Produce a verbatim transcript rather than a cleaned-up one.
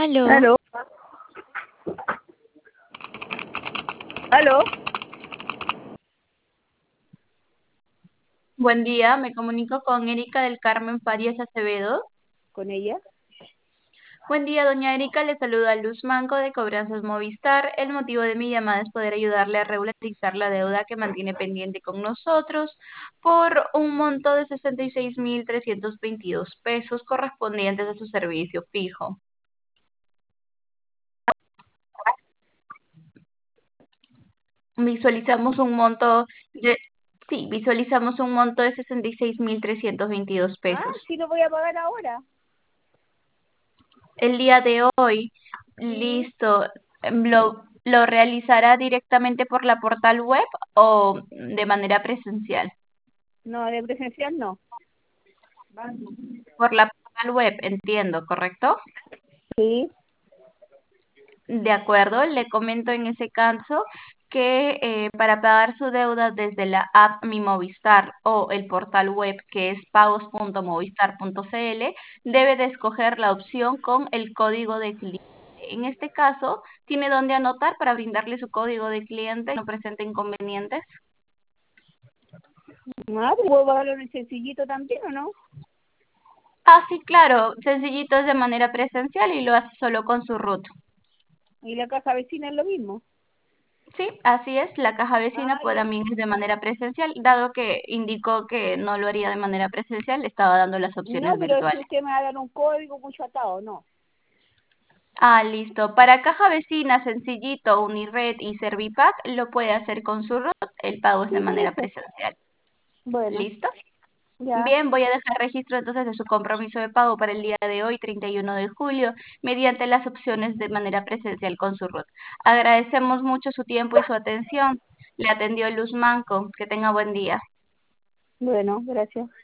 Aló, Aló, aló, Buen día, me comunico con Erika del Carmen Farías Acevedo. con ella. Buen día, doña Erika, le saluda Luz Manco de Cobranzas Movistar. El motivo de mi llamada es poder ayudarle a regularizar la deuda que mantiene pendiente con nosotros por un monto de sesenta y seis mil trescientos veintidós pesos correspondientes a su servicio fijo. Visualizamos un monto de, sí, visualizamos un monto de sesenta y seis mil trescientos veintidós Ah, pesos. sí lo voy a pagar ahora. El día de hoy, Sí, listo, em, ¿lo, lo realizará directamente por la portal web o de manera presencial? no, de presencial no. Por la portal web, entiendo, ¿correcto? Sí, De acuerdo, le comento en ese caso que eh, para pagar su deuda desde la app Mi Movistar o el portal web que es pagos punto movistar punto cl, debe de escoger la opción con el código de cliente. En este caso, tiene donde anotar para brindarle su código de cliente y no presente inconvenientes. ah, pues puedo pagarlo en el sencillito también, ¿o no? Ah, sí, claro, sencillito es de manera presencial y lo hace solo con su R U T. Y la caja vecina es lo mismo. Sí, así es. La caja vecina Ah, pues, ya. también es de manera presencial, dado que indicó que no lo haría de manera presencial, le estaba dando las No, opciones pero si virtuales. usted me va a dar un código mucho atado, no. Ah, listo. Para caja vecina, sencillito, Unired y Servipack lo puede hacer con su R U T. El pago es de Sí, por manera eso. presencial. Bueno, ¿Listo? ya, Bien, voy a dejar registro entonces de su compromiso de pago para el día de hoy, treinta y uno de julio, mediante las opciones de manera presencial con su R U T. Agradecemos mucho su tiempo y su atención. Le atendió Luz Manco. Que tenga buen día. bueno, gracias.